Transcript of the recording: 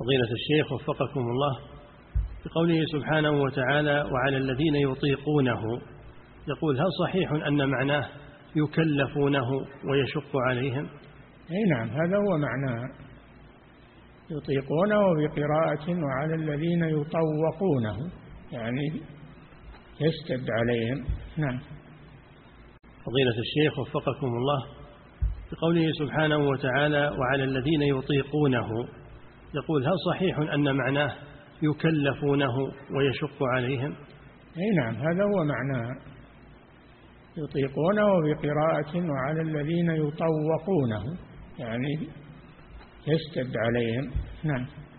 فضيلة الشيخ وفقكم الله، بقوله سبحانه وتعالى وعلى الذين يطيقونه، يقول هل صحيح أن معناه يكلفونه ويشق عليهم؟ أي نعم، هذا هو معناه، يطيقونه بقراءة وعلى الذين يطوقونه، يعني يشتد عليهم. نعم. فضيلة الشيخ وفقكم الله، بقوله سبحانه وتعالى وعلى الذين يطيقونه، يقول هل صحيح أن معناه يكلفونه ويشق عليهم؟ أي نعم، هذا هو معناه، يطيقونه بقراءة وعلى الذين يطوقونه، يعني يشتد عليهم. نعم.